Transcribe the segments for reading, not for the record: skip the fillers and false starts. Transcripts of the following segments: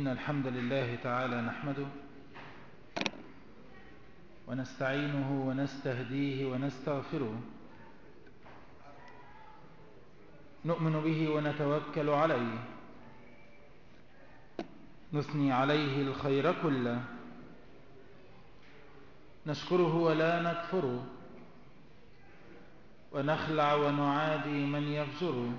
الحمد لله تعالى نحمده ونستعينه ونستهديه ونستغفره، نؤمن به ونتوكل عليه، نثني عليه الخير كله، نشكره ولا نكفره، ونخلع ونعادي من يفجره،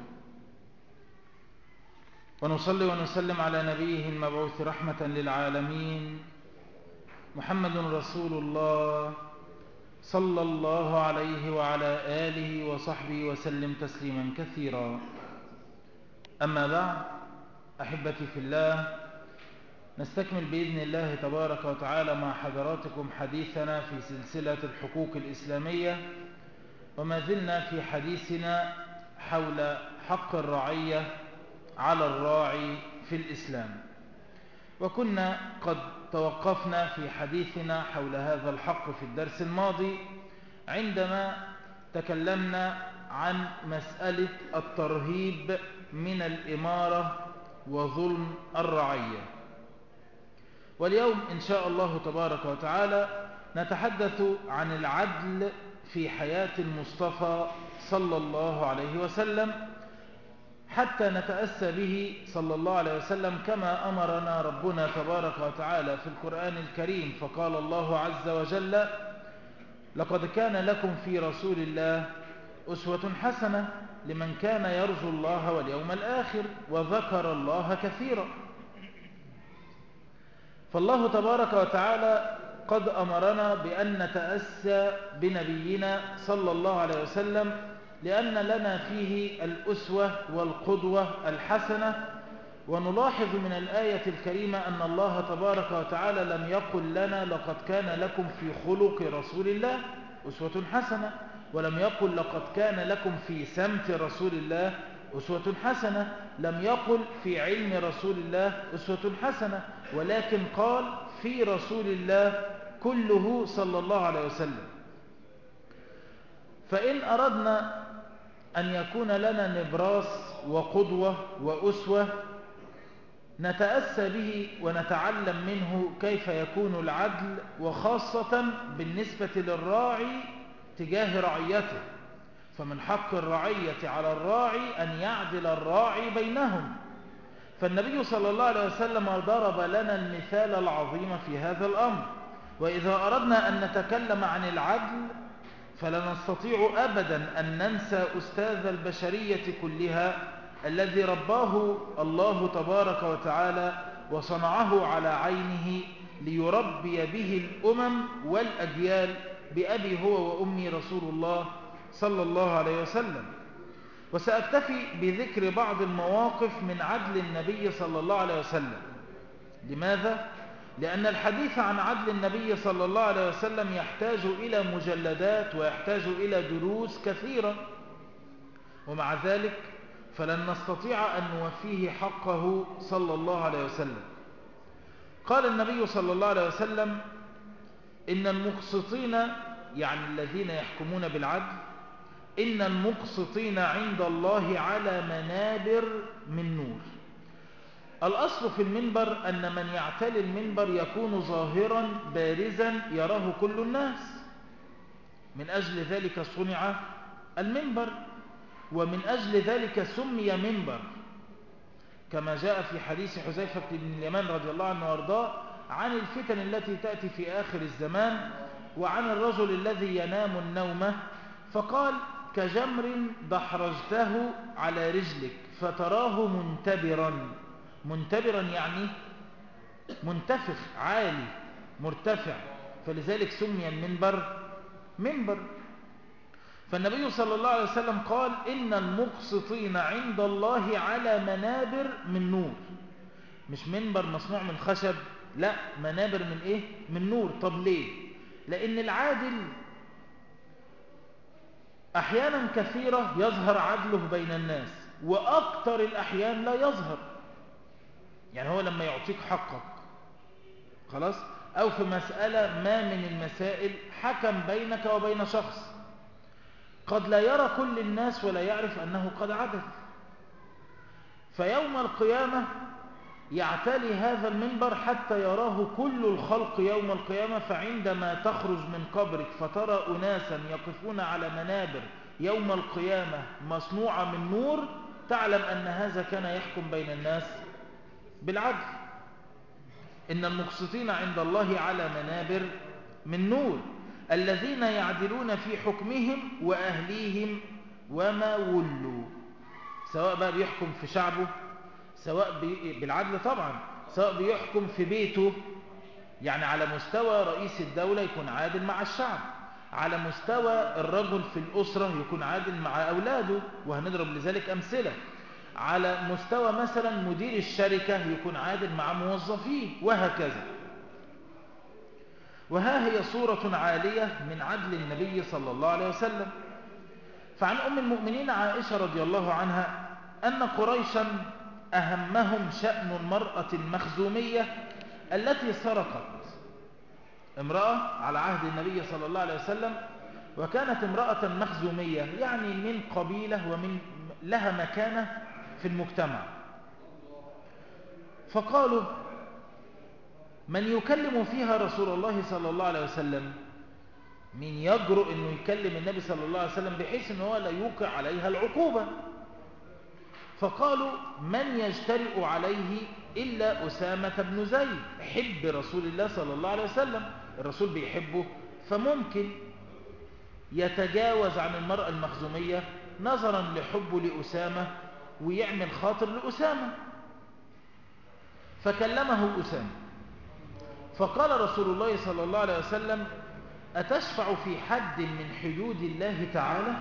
ونصلي ونسلم على نبيه المبعوث رحمة للعالمين محمد رسول الله صلى الله عليه وعلى آله وصحبه وسلم تسليما كثيرا. أما بعد، أحبتي في الله، نستكمل بإذن الله تبارك وتعالى مع حضراتكم حديثنا في سلسلة الحقوق الإسلامية، وما زلنا في حديثنا حول حق الرعية على الراعي في الإسلام، وكنا قد توقفنا في حديثنا حول هذا الحق في الدرس الماضي عندما تكلمنا عن مسألة الترهيب من الإمارة وظلم الرعية. واليوم إن شاء الله تبارك وتعالى نتحدث عن العدل في حياة المصطفى صلى الله عليه وسلم، حتى نتأسى به صلى الله عليه وسلم كما أمرنا ربنا تبارك وتعالى في القرآن الكريم. فقال الله عز وجل: لقد كان لكم في رسول الله أسوة حسنة لمن كان يرجو الله واليوم الآخر وذكر الله كثيرا. فالله تبارك وتعالى قد أمرنا بأن نتأسى بنبينا صلى الله عليه وسلم، لأن لنا فيه الأسوة والقدوة الحسنة. ونلاحظ من الآية الكريمة أن الله تبارك وتعالى لم يقل لنا لقد كان لكم في خلق رسول الله أسوة حسنة، ولم يقل لقد كان لكم في سمت رسول الله أسوة حسنة، لم يقل في علم رسول الله أسوة حسنة، ولكن قال في رسول الله كله صلى الله عليه وسلم. فإن أردنا أن يكون لنا نبراس وقدوة وأسوة نتأسى به ونتعلم منه كيف يكون العدل، وخاصة بالنسبة للراعي تجاه رعيته. فمن حق الرعية على الراعي أن يعدل الراعي بينهم. فالنبي صلى الله عليه وسلم ضرب لنا المثال العظيم في هذا الأمر. وإذا أردنا أن نتكلم عن العدل فلا نستطيع أبدا أن ننسى أستاذ البشرية كلها الذي رباه الله تبارك وتعالى وصنعه على عينه ليربي به الأمم والأجيال، بأبي هو وأمي رسول الله صلى الله عليه وسلم. وسأكتفي بذكر بعض المواقف من عدل النبي صلى الله عليه وسلم. لماذا؟ لأن الحديث عن عدل النبي صلى الله عليه وسلم يحتاج إلى مجلدات ويحتاج إلى دروس كثيرة، ومع ذلك فلن نستطيع أن نوفيه حقه صلى الله عليه وسلم. قال النبي صلى الله عليه وسلم: إن المقسطين، يعني الذين يحكمون بالعدل، إن المقسطين عند الله على منابر من نور. الأصل في المنبر أن من يعتلي المنبر يكون ظاهرا بارزا يراه كل الناس، من أجل ذلك صنع المنبر، ومن أجل ذلك سمي منبر، كما جاء في حديث حذيفة بن اليمان رضي الله عنه وارضاه عن الفتن التي تأتي في آخر الزمان، وعن الرجل الذي ينام النومة فقال: كجمر دحرجته على رجلك فتراه منتبرا. منتبرا يعني منتفخ، عالي، مرتفع، فلذلك سمي المنبر منبر. فالنبي صلى الله عليه وسلم قال: إن المقسطين عند الله على منابر من نور. مش منبر مصنوع من خشب، لا، منابر من إيه؟ من نور. طب ليه؟ لأن العادل أحيانا كثيرة يظهر عدله بين الناس، وأكثر الأحيان لا يظهر. يعني هو لما يعطيك حقك خلاص، أو في مسألة ما من المسائل حكم بينك وبين شخص، قد لا يرى كل الناس ولا يعرف أنه قد عدل. فيوم القيامة يعتلي هذا المنبر حتى يراه كل الخلق يوم القيامة، فعندما تخرج من قبرك فترى أناسا يقفون على منابر يوم القيامة مصنوعة من نور، تعلم أن هذا كان يحكم بين الناس بالعدل. إن المقسطين عند الله على منابر من نور الذين يعدلون في حكمهم وأهليهم وما ولوا، سواء بقى بيحكم في شعبه، سواء بالعدل طبعا، سواء بيحكم في بيته، يعني على مستوى رئيس الدولة يكون عادل مع الشعب، على مستوى الرجل في الأسرة يكون عادل مع أولاده، وهنضرب لذلك أمثلة، على مستوى مثلا مدير الشركة يكون عادل مع موظفيه، وهكذا. وها هي صورة عالية من عدل النبي صلى الله عليه وسلم. فعن أم المؤمنين عائشة رضي الله عنها أن قريشا أهمهم شأن المرأة المخزومية التي سرقت، امرأة على عهد النبي صلى الله عليه وسلم، وكانت امرأة مخزومية يعني من قبيلة ومن لها مكانة في المجتمع. فقالوا من يكلم فيها رسول الله صلى الله عليه وسلم، من يجرؤ أنه يكلم النبي صلى الله عليه وسلم بحيث أنه لا يوقع عليها العقوبة؟ فقالوا من يجترئ عليه إلا أسامة بن زيد حب رسول الله صلى الله عليه وسلم، الرسول بيحبه فممكن يتجاوز عن المرأة المخزومية نظرا لحبه لأسامة ويعمل خاطر لأسامة. فكلمه أسامة فقال رسول الله صلى الله عليه وسلم أتشفع في حد من حدود الله تعالى؟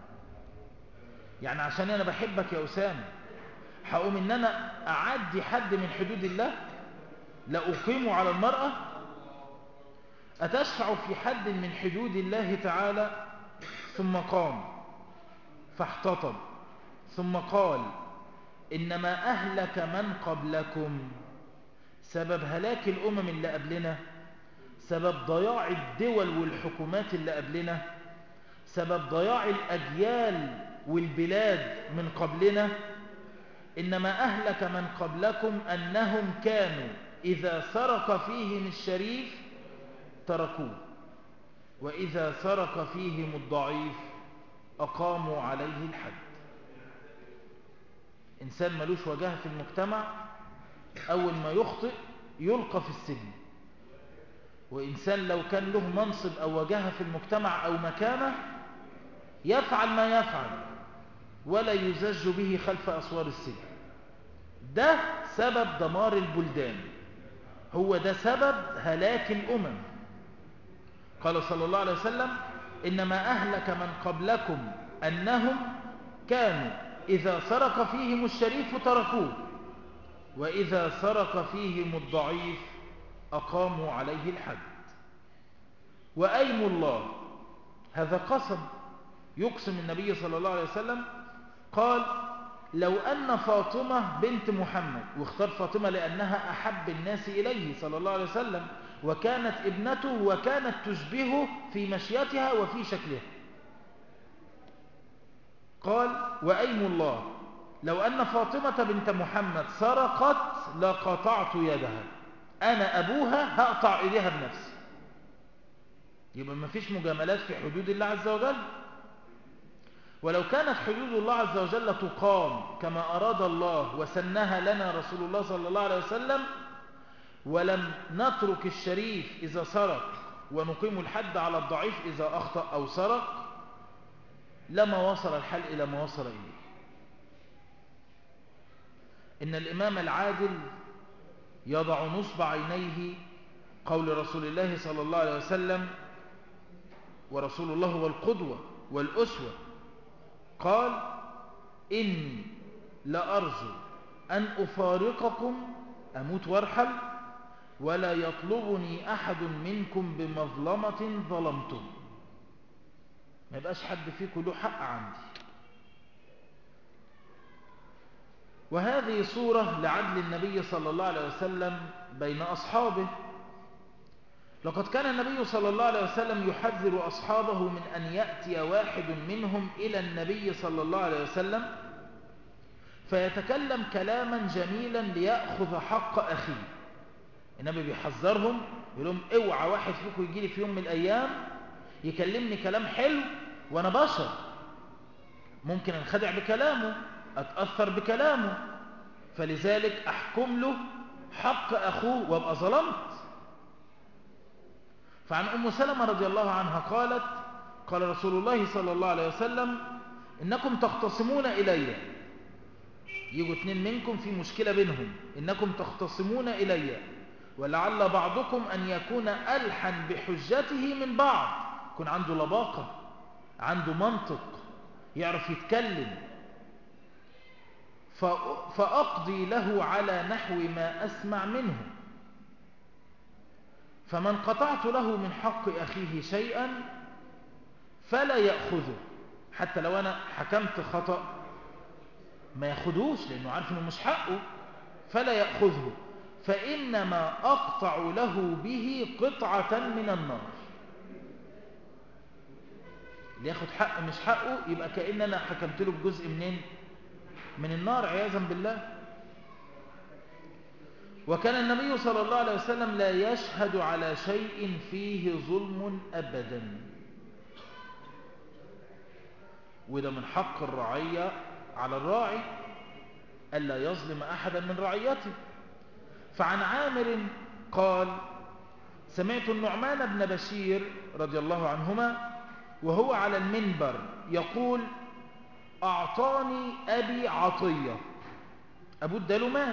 يعني عشان أنا بحبك يا أسامة هقوم إن أنا أعدي حد من حدود الله لا أقيمه على المرأة؟ أتشفع في حد من حدود الله تعالى؟ ثم قام فاحتطب ثم قال إنما أهلك من قبلكم، سبب هلاك الأمم اللي قبلنا، سبب ضياع الدول والحكومات اللي قبلنا، سبب ضياع الأجيال والبلاد من قبلنا، إنما أهلك من قبلكم أنهم كانوا إذا سرق فيهم الشريف تركوه، وإذا سرق فيهم الضعيف أقاموا عليه الحد. إنسان ملوش وجهة في المجتمع أول ما يخطئ يلقى في السجن، وإنسان لو كان له منصب أو وجهة في المجتمع أو مكانة يفعل ما يفعل ولا يزج به خلف أسوار السجن. ده سبب دمار البلدان، هو ده سبب هلاك الأمم. قال صلى الله عليه وسلم إنما أهلك من قبلكم أنهم كانوا إذا سرق فيهم الشريف تركوه، وإذا سرق فيهم الضعيف أقاموا عليه الحد. وأيم الله، هذا قسم يقسم النبي صلى الله عليه وسلم، قال لو أن فاطمة بنت محمد، واختار فاطمة لأنها أحب الناس إليه صلى الله عليه وسلم، وكانت ابنته وكانت تشبهه في مشيتها وفي شكلها. قال وأيم الله لو أن فاطمة بنت محمد سرقت لقطعت يدها، أنا أبوها هقطع إيديها بنفسي. يبقى ما فيش مجاملات في حدود الله عز وجل. ولو كانت حدود الله عز وجل تقام كما أراد الله وسنها لنا رسول الله صلى الله عليه وسلم، ولم نترك الشريف إذا سرق ونقيم الحد على الضعيف إذا أخطأ أو سرق، لما وصل الحال إلى ما وصل إليه. إن الإمام العادل يضع نصب عينيه قول رسول الله صلى الله عليه وسلم، ورسول الله هو القدوة والأسوة، قال إني لأرجو أن أفارقكم، أموت وارحل، ولا يطلبني أحد منكم بمظلمة ظلمتم، ما يبقاش حد فيكم له حق عندي. وهذه صورة لعدل النبي صلى الله عليه وسلم بين أصحابه. لقد كان النبي صلى الله عليه وسلم يحذر أصحابه من أن يأتي واحد منهم إلى النبي صلى الله عليه وسلم فيتكلم كلاما جميلا ليأخذ حق أخيه. النبي بيحذرهم، يقول لهم اوعى واحد فيكم يجي لي في يوم من الأيام يكلمني كلام حلو وأنا بشر، ممكن انخدع بكلامه، أتأثر بكلامه، فلذلك أحكم له حق أخوه وابقى ظلمت. فعن أم سلمة رضي الله عنها قالت: قال رسول الله صلى الله عليه وسلم: إنكم تختصمون إلي، يجوا اتنين منكم في مشكلة بينهم، إنكم تختصمون إلي، ولعل بعضكم أن يكون ألحن بحجته من بعض، يكون عنده لباقة، عنده منطق، يعرف يتكلم، فأقضي له على نحو ما أسمع منه، فمن قطعت له من حق أخيه شيئا فلا يأخذه، حتى لو أنا حكمت خطأ ما يأخذوش لأنه عارف أنه مش حقه، فلا يأخذه، فإنما أقطع له به قطعة من النار. اللي ياخد حق مش حقه يبقى كأن أنا حكمت له بجزء من النار عياذا بالله. وكان النبي صلى الله عليه وسلم لا يشهد على شيء فيه ظلم أبدا، وده من حق الرعية على الراعي ألا يظلم أحدا من رعيته. فعن عامر قال: سمعت النعمان بن بشير رضي الله عنهما وهو على المنبر يقول: أعطاني أبي عطية، أبو اداله مال،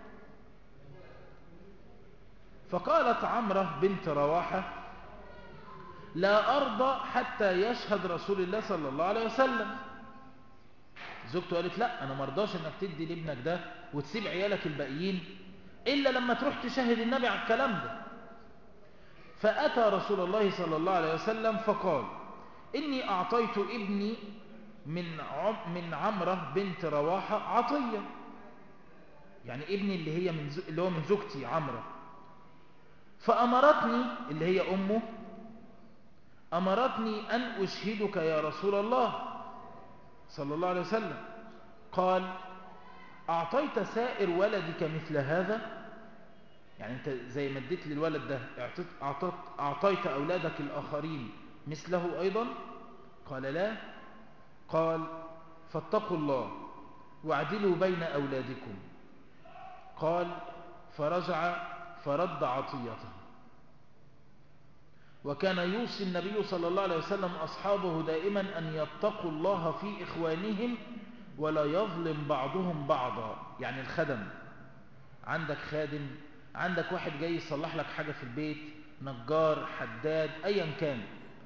فقالت عمرة بنت رواحة: لا أرضى حتى يشهد رسول الله صلى الله عليه وسلم. زوجته قالت: لا، أنا مرضاش أنك تدي لابنك ده وتسيب عيالك الباقيين إلا لما تروح تشهد النبي على الكلام ده. فأتى رسول الله صلى الله عليه وسلم فقال: إني أعطيت ابني من عمرة بنت رواحة عطية، يعني ابني اللي هو من زوجتي عمرة، فأمرتني اللي هي أمه، أمرتني أن أشهدك يا رسول الله صلى الله عليه وسلم. قال: أعطيت سائر ولدك مثل هذا؟ يعني أنت زي ما اديت للولد ده أعطيت أولادك الآخرين مثله أيضا؟ قال: لا. قال: فاتقوا الله واعدلوا بين أولادكم. قال: فرجع فرد عطيته. وكان يوصي النبي صلى الله عليه وسلم أصحابه دائما أن يتقوا الله في إخوانهم ولا يظلم بعضهم بعضا. يعني الخدم، عندك خادم، عندك واحد جاي يصلح لك حاجة في البيت، نجار، حداد، أيا كان،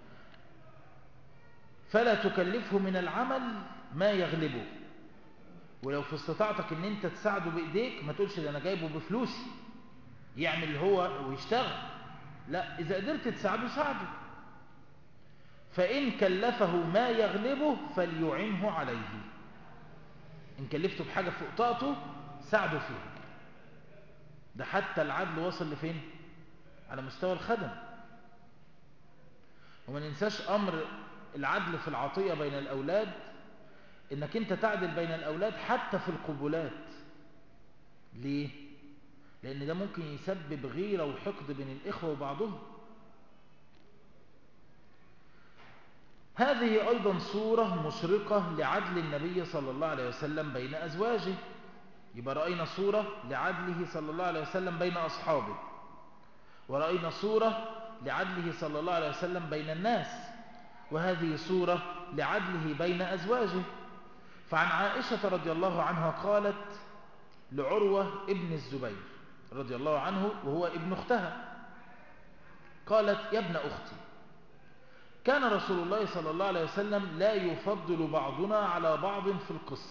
فلا تكلفه من العمل ما يغلبه، ولو في استطاعتك ان انت تساعده بايديك ما تقولش ده انا جايبه بفلوسي يعمل هو ويشتغل، لا، اذا قدرت تساعده ساعده، فان كلفه ما يغلبه فليعنه عليه، ان كلفته بحاجة فوق طاقته ساعده فيها. ده حتى العدل وصل لفين؟ على مستوى الخدم. وما ننساش امر العدل في العطية بين الاولاد، انك انت تعدل بين الاولاد حتى في القبولات. ليه؟ لان ده ممكن يسبب غيرة وحقد بين الاخوة وبعضهم. هذه ايضا صورة مشرقة لعدل النبي صلى الله عليه وسلم بين ازواجه. يبقى رأينا صورة لعدله صلى الله عليه وسلم بين اصحابه، ورأينا صورة لعدله صلى الله عليه وسلم بين الناس، وهذه صورة لعدله بين ازواجه. فعن عائشة رضي الله عنها قالت لعروة ابن الزبير رضي الله عنه وهو ابن اختها، قالت: يا ابن أختي، كان رسول الله صلى الله عليه وسلم لا يفضل بعضنا على بعض في القسم،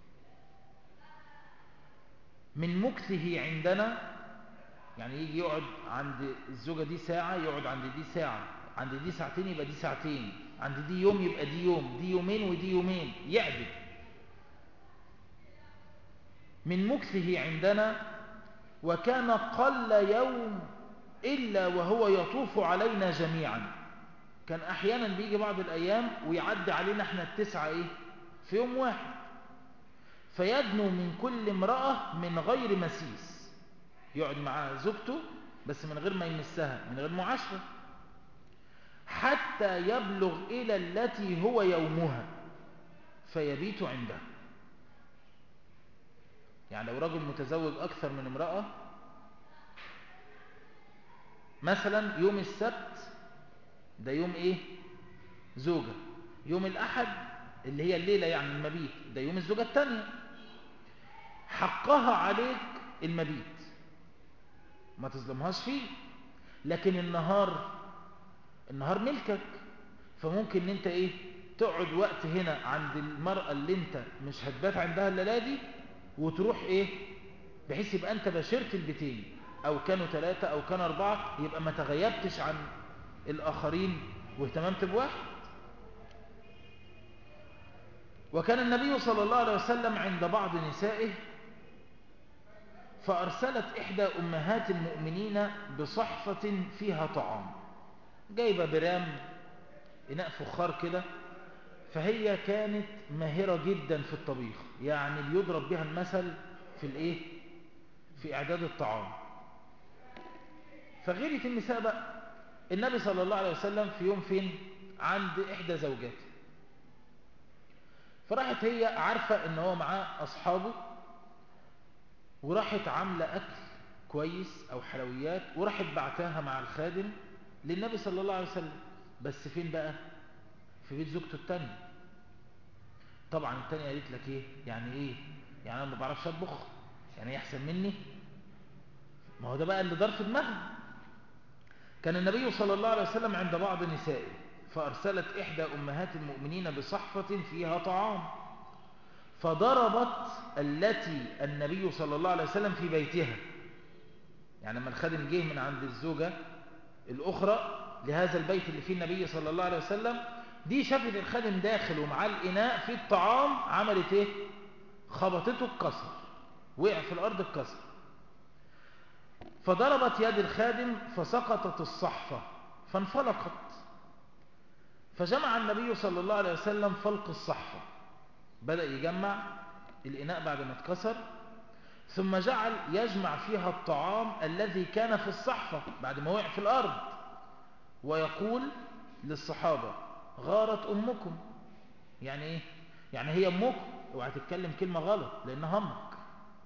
من مكثه عندنا، يعني يجي يقعد عند الزوجة دي ساعة يقعد عند دي ساعة، عند دي ساعتين يبقى دي ساعتين، عند دي يوم يبقى دي يوم، دي يومين ودي يومين، يعدل. من مكثه عندنا، وكان قل يوم إلا وهو يطوف علينا جميعا. كان أحيانا بيجي بعض الأيام ويعدي علينا احنا التسعة في يوم واحد. فيدنو من كل امرأة من غير مسيس، يقعد مع زوجته بس من غير ما يمسها، من غير معاشرة، حتى يبلغ إلى التي هو يومها فيبيت عندها. يعني لو رجل متزوج أكثر من امرأة، مثلا يوم السبت ده يوم إيه؟ زوجة. يوم الأحد اللي هي الليلة يعني المبيت ده يوم الزوجة الثانية. حقها عليك المبيت، ما تظلمهاش فيه، لكن النهار ملكك، فممكن ان انت ايه تقعد وقت هنا عند المرأة اللي انت مش هتبات عندها الليلة دي، وتروح ايه بحيث يبقى انت باشرت البيتين، او كانوا 3 او كانوا 4، يبقى ما تغيبتش عن الاخرين واهتممت بواحد. وكان النبي صلى الله عليه وسلم عند بعض نسائه فأرسلت إحدى أمهات المؤمنين بصحفة فيها طعام، جايبة برام إناء فخار كده، فهي كانت ماهرة جدا في الطبيخ، يعني بيضرب بها المثل في الإيه؟ في إعداد الطعام. فغيرت النساء بقى. النبي صلى الله عليه وسلم في يوم فين؟ عند إحدى زوجاته، فراحت هي عارفة إن هو معاه أصحابه، وراحت عاملة أكل كويس أو حلويات، وراحت بعتاها مع الخادم للنبي صلى الله عليه وسلم. بس فين بقى؟ في بيت زوجته التانية. طبعا التانية قالت لك ايه؟ يعني ايه؟ يعني انا ما بعرفش اطبخ؟ يعني ايه احسن مني؟ ما هو ده بقى اللي دار في دماغها. كان النبي صلى الله عليه وسلم عند بعض نسائه فأرسلت إحدى أمهات المؤمنين بصحفة فيها طعام، فضربت التي النبي صلى الله عليه وسلم في بيتها. يعني لما الخادم جه من عند الزوجة الأخرى لهذا البيت اللي فيه النبي صلى الله عليه وسلم، دي شافت الخادم داخل ومعاه الإناء فيه الطعام، عملت ايه؟ خبطته اتكسر، وقع في الأرض اتكسر، فضربت يد الخادم فسقطت الصحفة فانفلقت، فجمع النبي صلى الله عليه وسلم فلق الصحفة، بدأ يجمع الإناء بعد ما اتكسر، ثم جعل يجمع فيها الطعام الذي كان في الصحفة بعد ما وقع في الأرض، ويقول للصحابة: غارت أمكم. يعني ايه؟ يعني هي أمكم، اوعى تتكلم كلمة غلط لأنها أمك،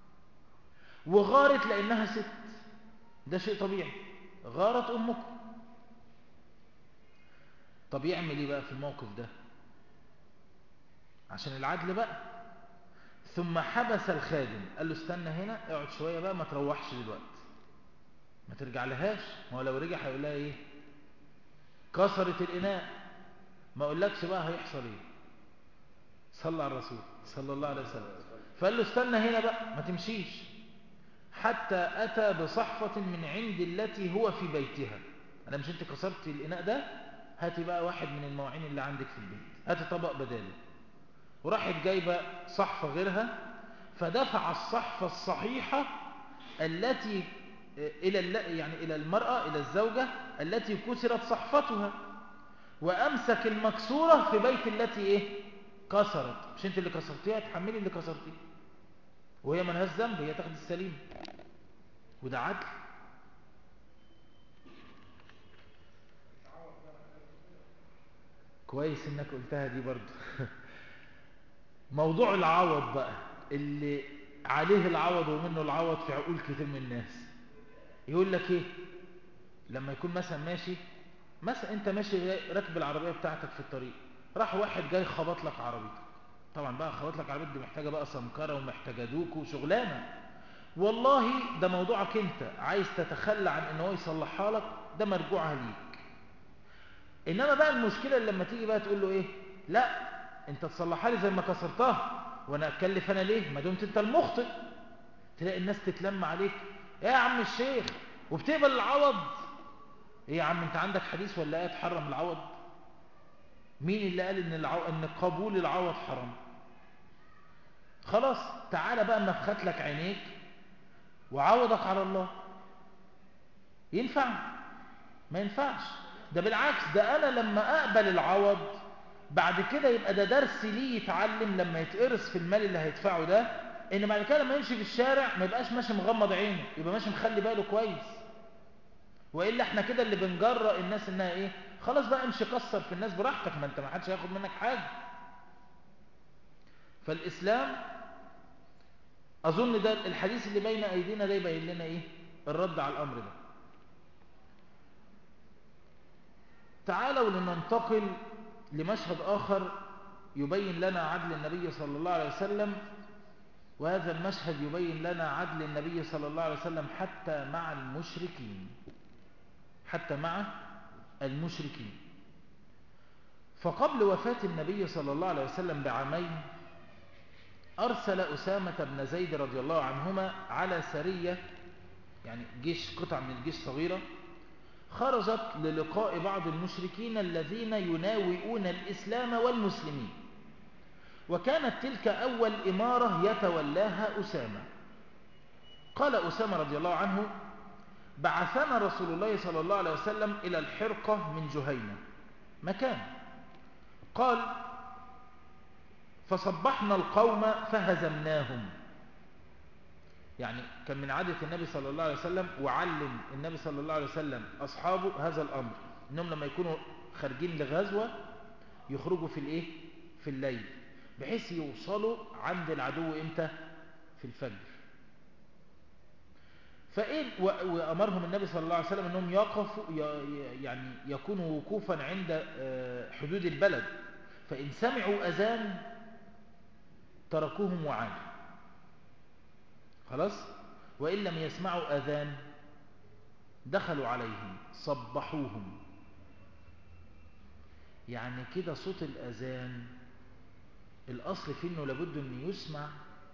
وغارت لأنها ست، ده شيء طبيعي، غارت أمكم. طب يعمل ايه بقى في الموقف ده عشان العدل بقى؟ ثم حبس الخادم، قال له: استنى هنا، اقعد شوية بقى، ما تروحش دلوقتي، ما ترجع لهاش. ما هو لو رجع هيقول لها ايه؟ كسرت الإناء. ما اقولكش بقى هيحصل ايه. صلى على الرسول صلى الله عليه وسلم. فقال له: استنى هنا بقى، ما تمشيش حتى أتى بصحفة من عند التي هو في بيتها. أنا مش أنت كسرت الإناء ده؟ هاتي بقى واحد من المواعين اللي عندك في البيت، هاتي طبق بداله. وراحت جايبة صحفة غيرها، فدفع الصحفة الصحيحة التي إلى المرأة، إلى الزوجة التي كسرت صحفتها، وأمسك المكسورة في بيت التي إيه؟ كسرت. مش أنت اللي كسرتيها، تحملي اللي كسرتيه، وهي ملهاش ذنب، هي تاخد السليم، وده عدل. كويس انك قلتها دي برضو. موضوع العوض بقى، اللي عليه العوض ومنه العوض في عقول كتير من الناس. يقول لك ايه لما يكون مثلا ماشي، مثلا انت ماشي راكب العربية بتاعتك في الطريق، راح واحد جاي خبط لك عربيتك. طبعا بقى خبط لك عربيتك دي محتاجة بقى سمكرة ومحتاجة دوك وشغلانة. والله ده موضوعك انت، عايز تتخلى عن ان هو يصلحها لك، ده مرجوعها ليك. انما بقى المشكلة اللي لما تيجي بقى تقول له ايه: لا انت تصلحها لي زي ما كسرتها، وانا اتكلف انا ليه ما دمت انت المخطئ. تلاقي الناس تتلم عليك: ايه يا عم الشيخ، وبتقبل العوض؟ ايه يا عم انت عندك حديث ولا ايه تحرم العوض؟ مين اللي قال ان قبول العوض حرام؟ خلاص تعالى بقى مفخت لك عينيك وعوضك على الله. ينفع؟ ما ينفعش. ده بالعكس، ده انا لما اقبل العوض بعد كده يبقى ده درس ليه يتعلم لما يتقرص في المال اللي هيدفعه ده، ان بعد كده لما يمشي في الشارع ما يبقاش ماشي مغمض عينه، يبقى ماشي مخلي باله كويس. وإلا احنا كده اللي بنجرأ الناس انها ايه، خلاص بقى امشي كسر في الناس براحتك، ما انت ما حدش هياخد منك حاجة. فالإسلام أظن ده الحديث اللي بين أيدينا ده يبين لنا ايه الرد على الأمر ده. تعالوا لننتقل لمشهد آخر يبين لنا عدل النبي صلى الله عليه وسلم، وهذا المشهد يبين لنا عدل النبي صلى الله عليه وسلم حتى مع المشركين، حتى مع المشركين. فقبل وفاة النبي صلى الله عليه وسلم بعامين أرسل أسامة بن زيد رضي الله عنهما على سرية، يعني جيش، قطع من الجيش صغيرة، خرجت للقاء بعض المشركين الذين يناوئون الإسلام والمسلمين، وكانت تلك أول إمارة يتولاها أسامة. قال أسامة رضي الله عنه: بعثنا رسول الله صلى الله عليه وسلم إلى الحرقة من جهينة مكان، قال: فصبحنا القوم فهزمناهم. يعني كان من عادة النبي صلى الله عليه وسلم، وعلم النبي صلى الله عليه وسلم أصحابه هذا الأمر، إنهم لما يكونوا خارجين لغزوة يخرجوا في الإيه؟ في الليل، بحيث يوصلوا عند العدو إمتى؟ في الفجر. وأمرهم النبي صلى الله عليه وسلم أنهم يقفوا، يعني يكونوا وقوفا عند حدود البلد، فإن سمعوا أذان تركوهم وعادوا، خلاص. وإن لم يسمعوا أذان دخلوا عليهم صبحوهم. يعني كده صوت الأذان الأصل فيه أنه لابد أن يسمع،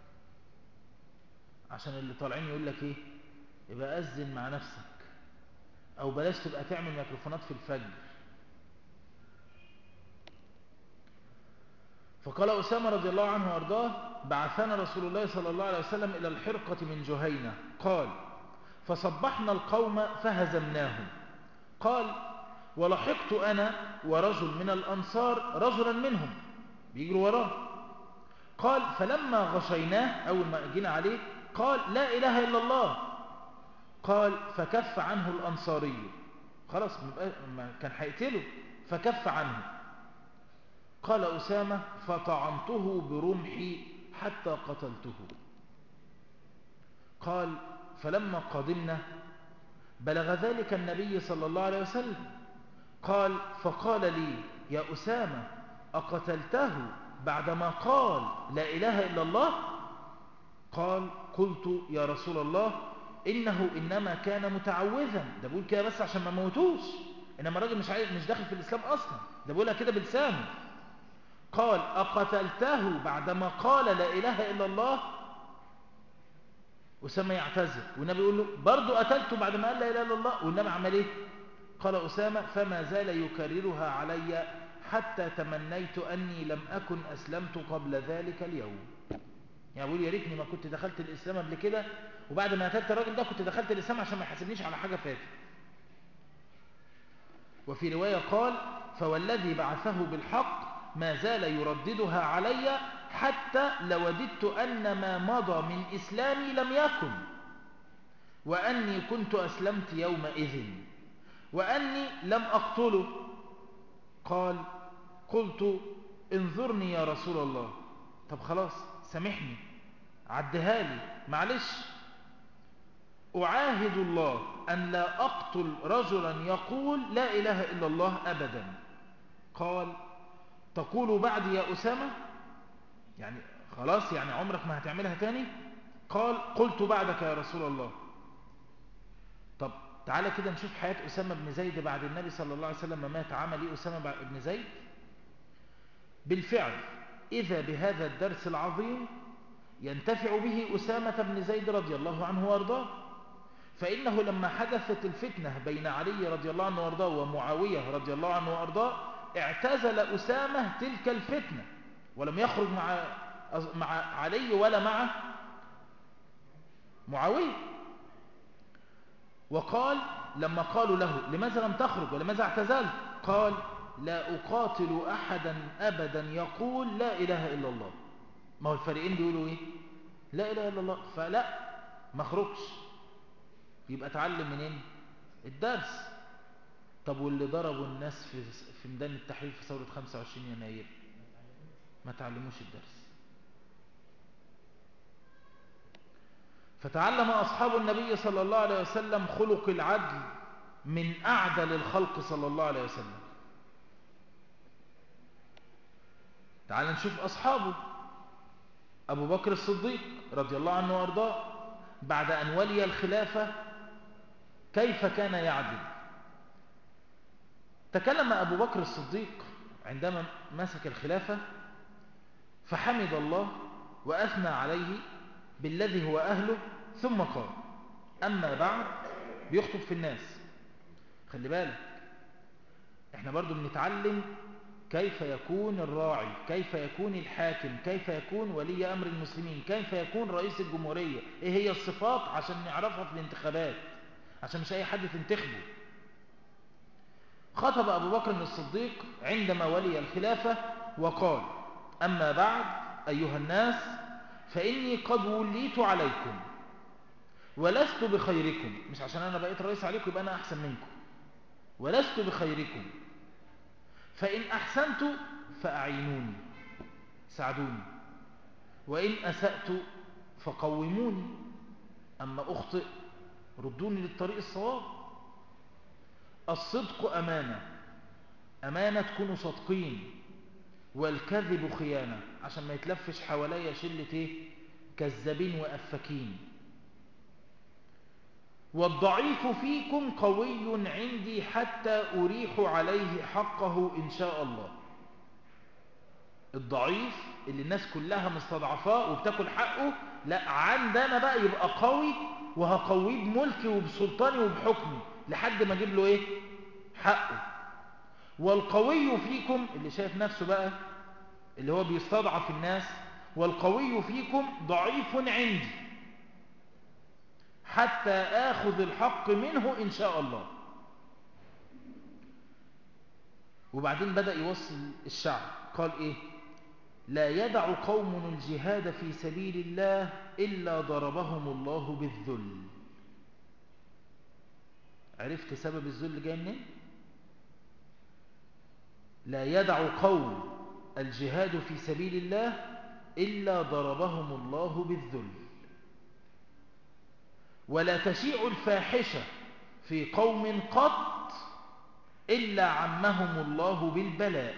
عشان اللي طالعين يقول لك إيه، يبقى أذن مع نفسك، أو بلاش تبقى تعمل ميكروفونات في الفجر. فقال أسامة رضي الله عنه وارضاه: بعثنا رسول الله صلى الله عليه وسلم إلى الحرقة من جهينة، قال: فصبحنا القوم فهزمناهم. قال: ولحقت أنا ورجل من الأنصار رجلا منهم بيجروا وراه. قال: فلما غشيناه، أول ما جينا عليه، قال: لا إله إلا الله. قال: فكف عنه الأنصاري، خلاص ما كان هيقتله، فكف عنه. قال أسامة: فطعنته برمحي حتى قتلته. قال: فلما قدمنا بلغ ذلك النبي صلى الله عليه وسلم، قال: فقال لي: يا أسامة، أقتلته بعدما قال لا إله إلا الله؟ قال: قلت: يا رسول الله، إنما كان متعوذا، ده بقول كده بس عشان ما موتوش، إنما الراجل مش داخل في الإسلام أصلا، ده بقولها كده بلسانه. قال: أقتلته بعدما قال لا إله إلا الله؟ أسامة يعتذر، والنبي يقول له: برضو قتلته بعد ما قال لا إله إلا الله؟ والنبي عمل إيه؟ قال أسامة: فما زال يكررها علي حتى تمنيت أني لم أكن أسلمت قبل ذلك اليوم. يعني بقول يا ريتني ما كنت دخلت الإسلام قبل كده، وبعد ما قتلت الراجل ده كنت دخلت الإسلام عشان ما يحاسبنيش على حاجة فاتت. وفي رواية قال: فوالذي بعثه بالحق ما زال يرددها علي حتى لوددت أن ما مضى من إسلامي لم يكن، وأني كنت أسلمت يومئذ، وأني لم أقتله. قال: قلت: انظرني يا رسول الله، طب خلاص سامحني، عدها لي، معلش، أعاهد الله أن لا أقتل رجلا يقول لا إله إلا الله أبدا. قال: تقول بعد يا أسامة؟ يعني خلاص، يعني عمرك ما هتعملها تاني؟ قال: قلت بعدك يا رسول الله. طب تعالى كده نشوف حياة أسامة بن زيد بعد النبي صلى الله عليه وسلم ما مات، عمل إيه أسامة بن زيد؟ بالفعل إذا بهذا الدرس العظيم ينتفع به أسامة بن زيد رضي الله عنه وارضاه، فإنه لما حدثت الفتنة بين علي رضي الله عنه وارضاه ومعاوية رضي الله عنه وارضاه اعتزل أسامة تلك الفتنة، ولم يخرج مع علي ولا مع معاوية. وقال لما قالوا له: لماذا لم تخرج ولماذا اعتزلت؟ قال: لا أقاتل أحدا أبدا يقول لا إله إلا الله. ما هو الفريقين بيقولوا إيه؟ لا إله إلا الله، فلا ما خرجش. يبقى اتعلم منين؟ الدرس. طب واللي ضربوا الناس في ميدان التحرير في ثورة 25 يناير ما تعلموش الدرس. فتعلم أصحاب النبي صلى الله عليه وسلم خلق العدل من أعدل الخلق صلى الله عليه وسلم. تعال نشوف أصحابه. أبو بكر الصديق رضي الله عنه وأرضاه بعد أن ولي الخلافة كيف كان يعدل؟ تكلم أبو بكر الصديق عندما مسك الخلافة فحمد الله وأثنى عليه بالذي هو أهله، ثم قال: أما بعد. بيخطب في الناس. خلي بالك احنا برضو بنتعلم كيف يكون الراعي، كيف يكون الحاكم، كيف يكون ولي أمر المسلمين، كيف يكون رئيس الجمهورية، ايه هي الصفات عشان نعرفها في الانتخابات، عشان مش أي حد تنتخبه. خطب أبو بكر الصديق عندما ولي الخلافة وقال: أما بعد أيها الناس، فإني قد وليت عليكم ولست بخيركم. مش عشان أنا بقيت رئيس عليكم يبقى أنا أحسن منكم. ولست بخيركم، فإن أحسنت فأعينوني، ساعدوني، وإن أسأت فقوموني، أما أخطئ ردوني للطريق الصواب. الصدق أمانة، أمانة تكونوا صادقين، والكذب خيانة، عشان ما يتلفش حواليا شلة ايه؟ كذابين وأفكين. والضعيف فيكم قوي عندي حتى أريح عليه حقه إن شاء الله. الضعيف اللي الناس كلها مستضعفاه وبتاكل حقه، لا، عندنا بقى يبقى قوي، وهقويه بملكي وبسلطاني وبحكمي لحد ما اجيب له ايه؟ حقه. والقوي فيكم اللي شايف نفسه بقى اللي هو بيستضعف الناس، والقوي فيكم ضعيف عندي حتى آخذ الحق منه إن شاء الله. وبعدين بدأ يوصل الشعب، قال إيه؟ لا يدع قوم الجهاد في سبيل الله إلا ضربهم الله بالذل. عرفت سبب الذل جاي منين؟ لا يدع قوم الجهاد في سبيل الله إلا ضربهم الله بالذل. ولا تشيع الفاحشة في قوم قط إلا عمهم الله بالبلاء.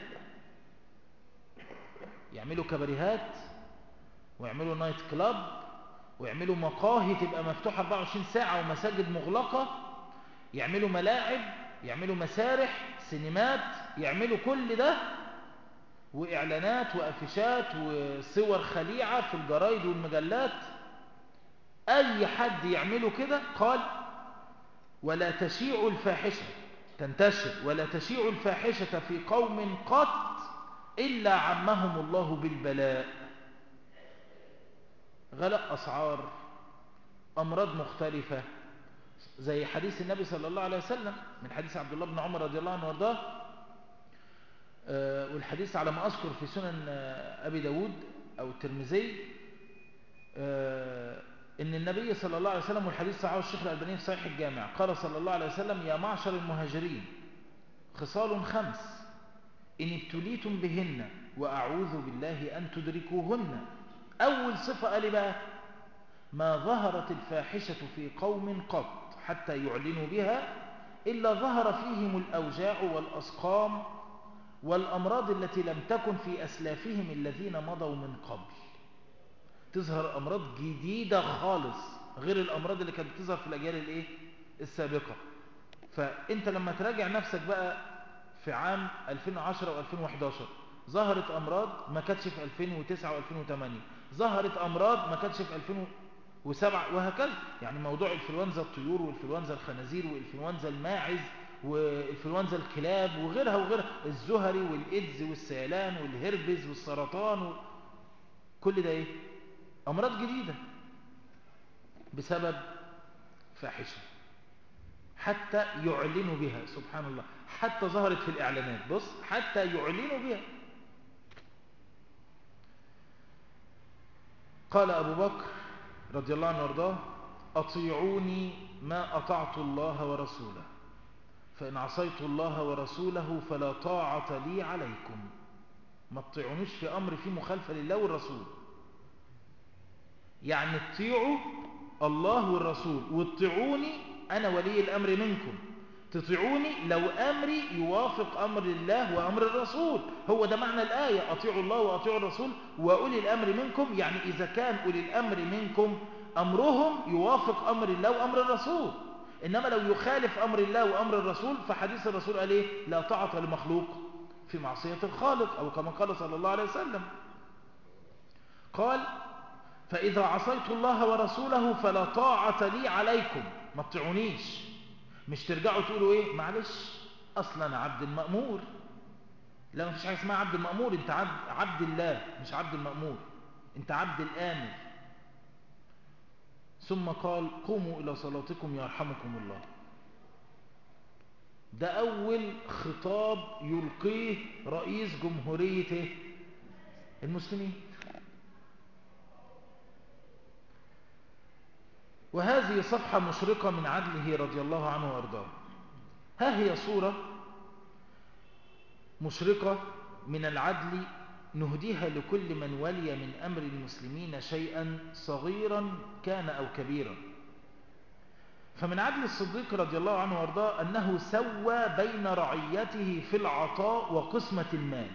يعملوا كباريهات ويعملوا نايت كلاب ويعملوا مقاهي تبقى مفتوحة 24 ساعة ومساجد مغلقة، يعملوا ملاعب، يعملوا مسارح، سينمات، يعملوا كل ده، وإعلانات وأفشات وصور خليعة في الجرايد والمجلات. أي حد يعمله كده، قال: ولا تشيع الفاحشة، تنتشر، ولا تشيع الفاحشة في قوم قط إلا عمهم الله بالبلاء. غلاء أسعار، أمراض مختلفة، زي حديث النبي صلى الله عليه وسلم من حديث عبد الله بن عمر رضي الله عنه وارضاه، والحديث على ما أذكر في سنن أبي داود أو الترمذي، إن النبي صلى الله عليه وسلم، والحديث صححه الشيخ الألباني في صحيح الجامع، قال صلى الله عليه وسلم: يا معشر المهاجرين خصال 5 إن ابتليتم بهن وأعوذ بالله أن تدركوهن. أول صفة قال بقى: ما ظهرت الفاحشة في قوم قط حتى يعلنوا بها إلا ظهر فيهم الأوجاع والأسقام والأمراض التي لم تكن في أسلافهم الذين مضوا من قبل. تظهر أمراض جديدة خالص غير الأمراض اللي كانت بتظهر في الأجيال السابقة. فأنت لما تراجع نفسك بقى في عام 2010 و2011، ظهرت أمراض ما كانتش في 2009 و2008، ظهرت أمراض ما كانتش في 2007، وهكذا. يعني موضوع إنفلونزا الطيور وإنفلونزا الخنازير وإنفلونزا الماعز وإنفلونزا الكلاب وغيرها وغيرها، الزهري والإيدز والسيلان والهربز والسرطان كل ده إيه؟ أمراض جديدة بسبب فاحشة. حتى يعلنوا بها. سبحان الله، حتى ظهرت في الإعلانات. بص، حتى يعلنوا بها. قال أبو بكر رضي الله عنه وارضاه: أطيعوني ما أطعت الله ورسوله، فإن عصيت الله ورسوله فلا طاعة لي عليكم. ما تطيعونيش في أمر فيه مخالفة لله والرسول. يعني تطيعوا الله والرسول، وتطيعوني أنا ولي الأمر منكم. تطيعوني لو أمري يوافق أمر الله وأمر الرسول. هو ده معنى الآية: أطيعوا الله وأطيعوا الرسول وأولي الأمر منكم. يعني إذا كان أولي الأمر منكم أمرهم يوافق أمر الله وأمر الرسول. إنما لو يخالف أمر الله وأمر الرسول، فحديث الرسول قال إيه؟ لا طاعة لمخلوق في معصية الخالق، أو كما قال صلى الله عليه وسلم. قال: فإذا عصيت الله ورسوله فلا طاعة لي عليكم. ما تطيعونيش. مش ترجعوا تقولوا إيه؟ معلش أصلا أنا عبد المأمور. لا، ما فيش حاجة اسمها عبد المأمور. أنت عبد الله، مش عبد المأمور. أنت عبد الآمر. ثم قال: قوموا إلى صلاتكم يرحمكم الله. ده أول خطاب يلقيه رئيس جمهورية المسلمين. وهذه صفحة مشرقة من عدله رضي الله عنه وارضاه. ها هي صورة مشرقة من العدل نهديها لكل من ولي من أمر المسلمين شيئا صغيرا كان أو كبيرا. فمن عدل الصديق رضي الله عنه وارضاه أنه سوى بين رعيته في العطاء وقسمة المال،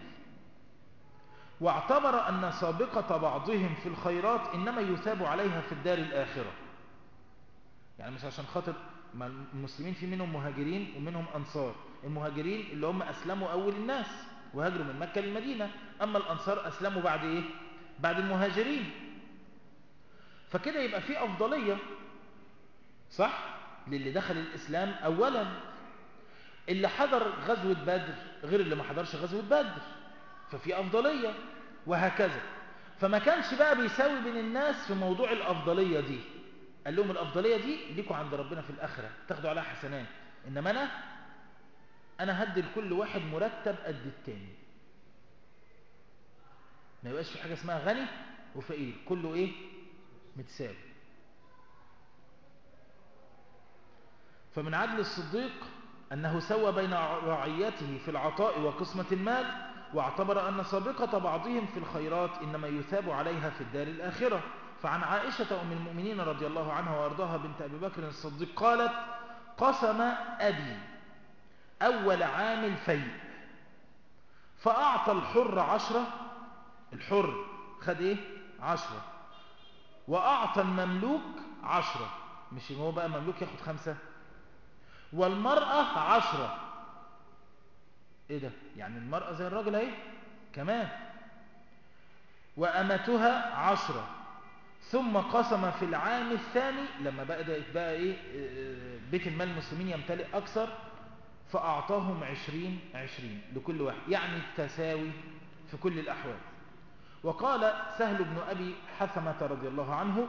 واعتبر أن سابقة بعضهم في الخيرات إنما يثاب عليها في الدار الآخرة. يعني مش عشان خاطر المسلمين في منهم مهاجرين ومنهم أنصار. المهاجرين اللي هم أسلموا أول الناس وهاجروا من مكة للمدينة، أما الأنصار أسلموا بعد إيه؟ بعد المهاجرين. فكده يبقى في أفضلية، صح؟ للي دخل الإسلام أولا. اللي حضر غزوة بدر غير اللي ما حضرش غزوة بدر، ففي أفضلية، وهكذا. فما كانش بقى بيساوي بين الناس في موضوع الأفضلية دي. قال لهم الأفضلية دي ليكوا عند ربنا في الآخرة، تاخدوا عليها حسنات، إنما أنا هدي لكل واحد مرتب قد التاني. ما يبقاش في حاجة اسمها غني وفقير، كله إيه؟ متساوي. فمن عدل الصديق أنه سوى بين رعيته في العطاء وقسمة المال، واعتبر أن سابقة بعضهم في الخيرات إنما يثاب عليها في الدار الآخرة. فعن عائشة أم المؤمنين رضي الله عنها وأرضاها بنت أبي بكر الصديق قالت: قسم أبي أول عام الفيء فأعطى الحر 10. الحر خد إيه؟ 10. وأعطى المملوك 10. مش هو بقى مملوك ياخد 5؟ والمرأة 10. إيه ده؟ يعني المرأة زي الراجل اهي كمان. وأمتها 10. ثم قسم في العام الثاني لما بدأت بقى إيه بيت المال المسلمين يمتلئ أكثر، فأعطاهم 20 لكل واحد، يعني التساوي في كل الأحوال. وقال سهل بن أبي حثمة رضي الله عنه: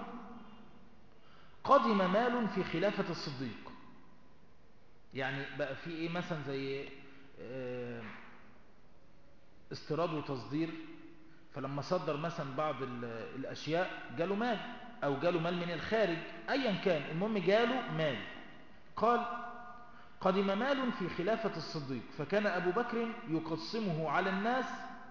قدم مال في خلافة الصديق. يعني بقى في إيه مثلا زي استيراد وتصدير، فلما صدر مثلا بعض الأشياء جاله مال، أو جاله مال من الخارج، أيا كان، المهم جاله مال. قال: قدم مال في خلافة الصديق فكان أبو بكر يقسمه على الناس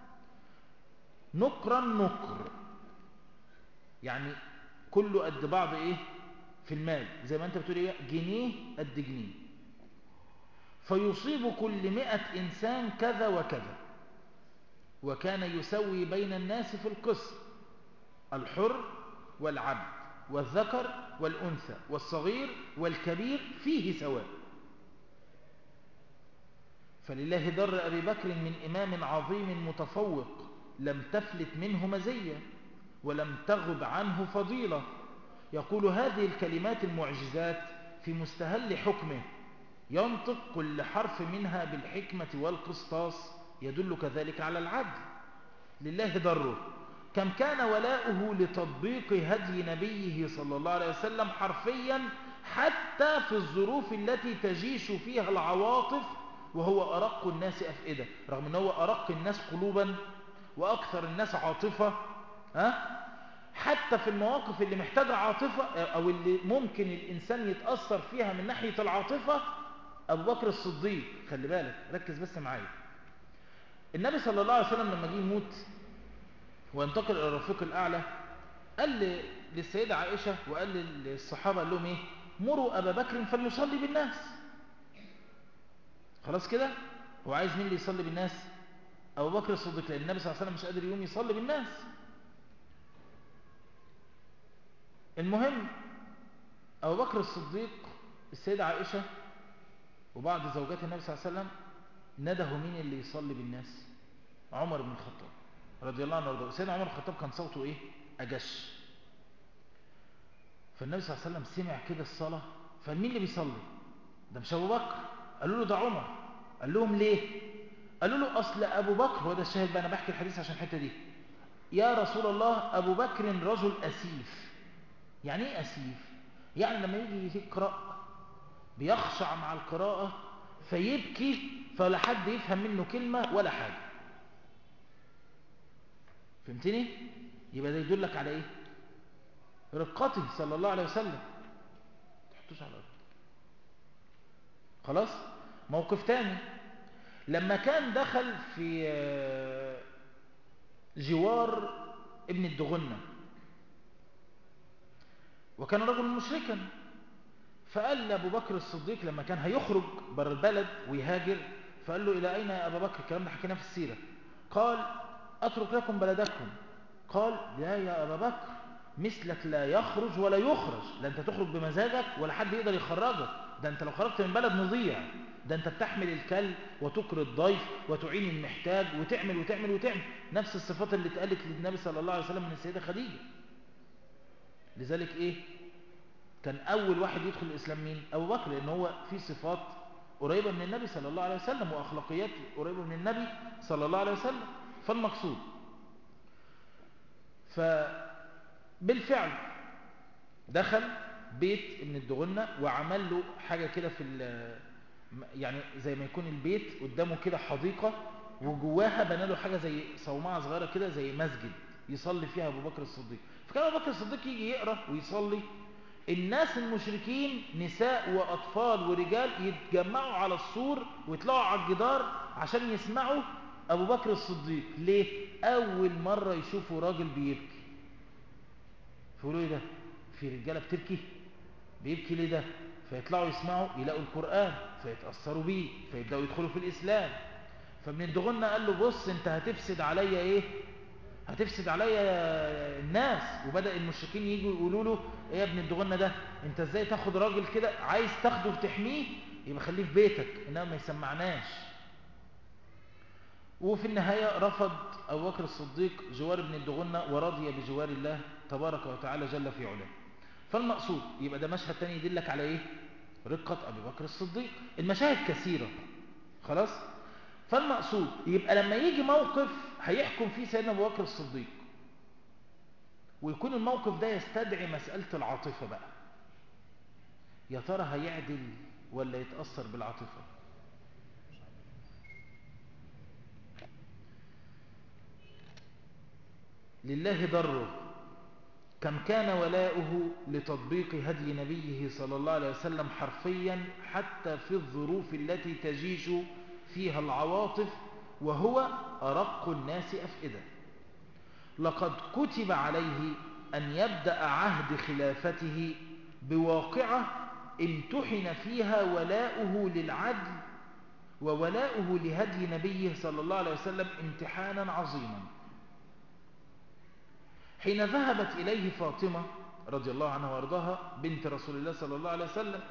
نقرا نقر، يعني كله قد بعض إيه في المال، زي ما أنت بتقول إيه، جنيه قد جنيه، فيصيب كل 100 إنسان كذا وكذا. وكان يسوي بين الناس في القسم الحر والعبد والذكر والأنثى والصغير والكبير فيه سواء. فلله در أبي بكر من إمام عظيم متفوق لم تفلت منه مزية ولم تغب عنه فضيلة، يقول هذه الكلمات المعجزات في مستهل حكمه، ينطق كل حرف منها بالحكمة والقسطاس يدل كذلك على العدل. لله دره كم كان ولاؤه لتطبيق هدي نبيه صلى الله عليه وسلم حرفيا حتى حتى في الظروف التي تجيش فيها العواطف وهو أرق الناس أفئدة، رغم أنه هو أرق الناس قلوبا وأكثر الناس عاطفة، حتى في المواقف اللي محتاجة عاطفة أو اللي ممكن الإنسان يتأثر فيها من ناحية العاطفة، أبو بكر الصديق. خلي بالك، ركز بس معايا. النبي صلى الله عليه وسلم لما جه يموت وانتقل إلى الرفيق الأعلى، قال للسيدة عائشة وقال للصحابة، قال لهم إيه؟ مروا أبا بكر فليصلي بالناس. خلاص كده، هو عايز مين اللي يصلي بالناس؟ أبو بكر الصديق، لأن النبي صلى الله عليه وسلم مش قادر يقوم يصلي بالناس. المهم أبو بكر الصديق، السيدة عائشة وبعض زوجات النبي صلى الله عليه وسلم ندهوا مين اللي يصلي بالناس؟ عمر بن الخطاب رضي الله عنه وارضاه. سيدنا عمر بن الخطاب كان صوته إيه؟ أجش. فالنبي صلى الله عليه وسلم سمع كده الصلاة، فمين اللي بيصلي؟ ده مش أبو بكر. قالوا له ده عمر. قال لهم ليه؟ قالوا له أصل أبو بكر، هو ده الشاهد بقى، أنا بحكي الحديث عشان الحتة دي. يا رسول الله، أبو بكر رجل أسيف. يعني إيه أسيف؟ يعني لما يجي يقرأ بيخشع مع القراءة فيبكي، فلا حد يفهم منه كلمة ولا حاجة. فهمتني؟ يبقى ده يدلك على إيه؟ رقته صلى الله عليه وسلم. تحطوش على الأرض. خلاص؟ موقف تاني، لما كان دخل في جوار ابن الدغنة، وكان رجل مشركا، فقال لأبو بكر الصديق لما كان هيخرج بر البلد ويهاجر، فقال له إلى أين يا أبا بكر؟ الكلام ده حكيناه في السيرة. قال أترك لكم بلدكم. قال لا يا أبا بكر، مثلك لا يخرج ولا يخرج. لا أنت تخرج بمزاجك ولا حد يقدر يخرجك، ده أنت لو خرجت من بلد نضيع. ده أنت بتحمل الكل وتكر الضيف وتعين المحتاج وتعمل وتعمل وتعمل، نفس الصفات اللي اتقالت للنبي صلى الله عليه وسلم من السيدة خديجة. لذلك إيه؟ كان أول واحد يدخل الإسلام مين؟ أبو بكر، لأن هو في صفات قريبة من النبي صلى الله عليه وسلم وأخلاقيات قريبة من النبي صلى الله عليه وسلم. فالمقصود، فبالفعل دخل بيت ابن الدغنة وعمل له حاجة كده في يعني زي ما يكون البيت قدامه كده حديقة، وجواها بنى له حاجة زي صومعة صغيرة كده زي مسجد يصلي فيها أبو بكر الصديق. فكان أبو بكر الصديق يجي يقرأ ويصلي، الناس المشركين نساء وأطفال ورجال يتجمعوا على السور ويطلعوا على الجدار عشان يسمعوا أبو بكر الصديق. ليه؟ أول مرة يشوفوا راجل بيبكي، فيقولوا إيه ده؟ في رجالة بتبكي؟ بيبكي ليه ده؟ فيطلعوا يسمعوا يلاقوا القرآن فيتأثروا بيه فيبدأوا يدخلوا في الإسلام. فابن الدغنة قال له بص، انت هتفسد عليا ايه؟ هتفسد عليا الناس. وبدأ المشركين يجوا يقولوا له ايه يا ابن الدغنة ده، انت ازاي تاخد راجل كده عايز تاخده وتحميه؟ يبقى خليه في بيتك، انما ما يسمعناش. وفي النهاية رفض أبو بكر الصديق جوار ابن الدغنة ورضي بجوار الله تبارك وتعالى جل في علاه. فالمقصود يبقى ده مشهد تاني يدلك على ايه؟ رقة أبي بكر الصديق. المشاهد كثيرة. خلاص؟ فالمقصود يبقى لما يجي موقف هيحكم فيه سيدنا أبو بكر الصديق، ويكون الموقف ده يستدعي مسألة العاطفة بقى، يا ترى هيعدل ولا يتأثر بالعاطفة؟ لله ضره، كم كان ولاؤه لتطبيق هدي نبيه صلى الله عليه وسلم حرفيا حتى في الظروف التي تجيش فيها العواطف وهو أرق الناس أفئدة. لقد كتب عليه أن يبدأ عهد خلافته بواقعة امتحن فيها ولاؤه للعدل وولاؤه لهدي نبيه صلى الله عليه وسلم امتحانا عظيما. حين ذهبت إليه فاطمة رضي الله عنها وارضاها بنت رسول الله صلى الله عليه وسلم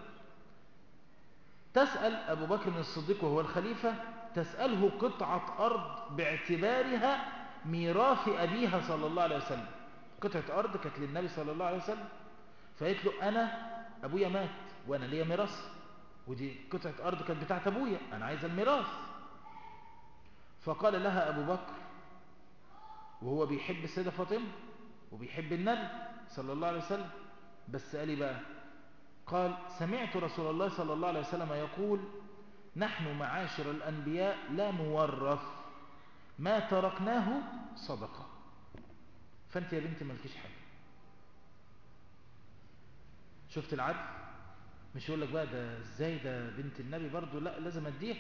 تسأل أبو بكر الصديق وهو الخليفة، تسأله قطعة أرض باعتبارها ميراث أبيها صلى الله عليه وسلم. قطعة أرض كانت للنبي صلى الله عليه وسلم، فقالت له أنا أبويا مات وأنا ليا ميراث، ودي قطعة أرض كانت بتاعت أبويا، أنا عايز الميراث. فقال لها أبو بكر وهو بيحب السيدة فاطمة وبيحب النبي صلى الله عليه وسلم، بس قال لي بقى، قال سمعت رسول الله صلى الله عليه وسلم يقول نحن معاشر الأنبياء لا نورث ما تركناه صدقة. فأنت يا بنتي مالكيش حاجة. شفت العدل؟ مش يقول لك بقى ده ازاي ده بنت النبي برضو، لا لازم اديها.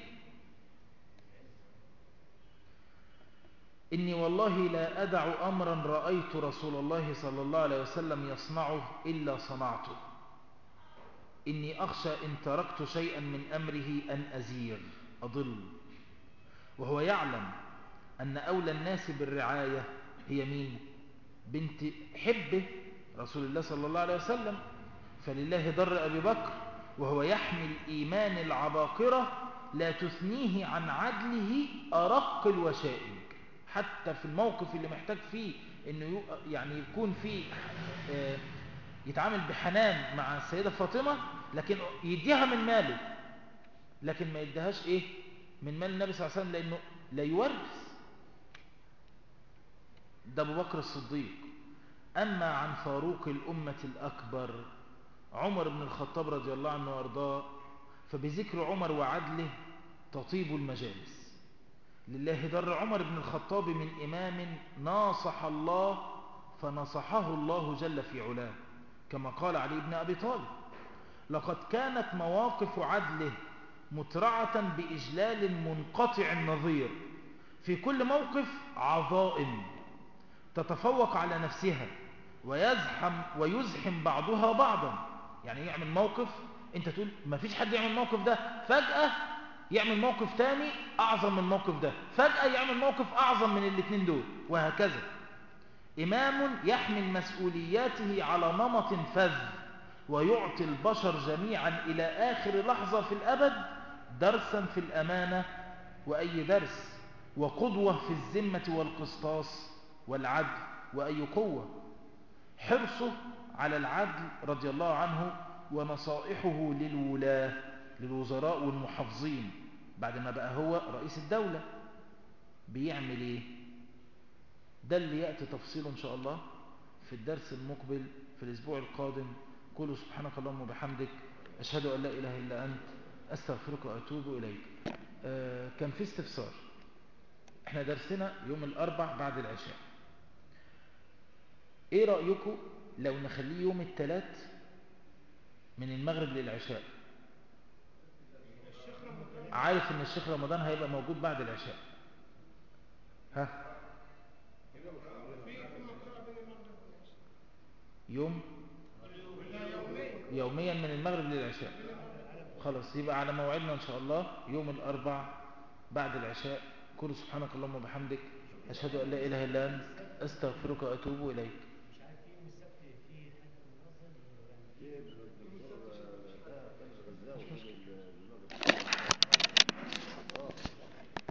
إني والله لا أدع أمرا رأيت رسول الله صلى الله عليه وسلم يصنعه إلا صنعته. إني أخشى إن تركت شيئا من أمره أن أزير أضل، وهو يعلم أن أولى الناس بالرعاية هي مين؟ بنت حبه رسول الله صلى الله عليه وسلم. فلله ضر أبي بكر وهو يحمل إيمان العباقرة لا تثنيه عن عدله أرق الوشائج. حتى في الموقف اللي محتاج فيه إنه يعني يكون فيه يتعامل بحنان مع السيدة فاطمة، لكن يديها من ماله، لكن ما يديهاش إيه من مال النبي صلى الله عليه وسلم، لأنه لا يورث. ده أبو بكر الصديق. أما عن فاروق الأمة الأكبر عمر بن الخطاب رضي الله عنه وارضاه، فبذكر عمر وعدله تطيب المجالس. لله در عمر بن الخطاب من إمام ناصح الله فنصحه الله جل في علاه، كما قال علي بن أبي طالب لقد كانت مواقف عدله مترعة بإجلال منقطع النظير، في كل موقف عظائم تتفوق على نفسها ويزحم بعضها بعضا. يعني يعمل موقف انت تقول ما فيش حد يعمل الموقف ده، فجأة يعمل موقف تاني أعظم من الموقف ده، فجأة يعمل موقف أعظم من الاثنين دول، وهكذا. إمام يحمل مسؤولياته على نمط فذ ويعطي البشر جميعا إلى آخر لحظة في الأبد درسا في الأمانة وأي درس، وقدوة في الذمة والقسطاس والعدل وأي قوة. حرصه على العدل رضي الله عنه ونصائحه للوزراء والمحافظين بعد ما بقى هو رئيس الدولة بيعمل ايه؟ ده اللي يأتي تفصيله إن شاء الله في الدرس المقبل في الأسبوع القادم. قولوا سبحانك اللهم وبحمدك أشهد أن لا إله إلا أنت أستغفرك وأتوب إليك. كان في استفسار. احنا درسنا يوم الأربع بعد العشاء، ايه رأيكم لو نخليه يوم الثلاث من المغرب للعشاء؟ عارف ان الشيخ رمضان هيبقى موجود بعد العشاء. ها يوم يوميا من المغرب للعشاء. خلاص يبقى على موعدنا ان شاء الله يوم الاربع بعد العشاء. قل سبحانك اللهم وبحمدك اشهد ان لا اله الا انت استغفرك واتوب اليك.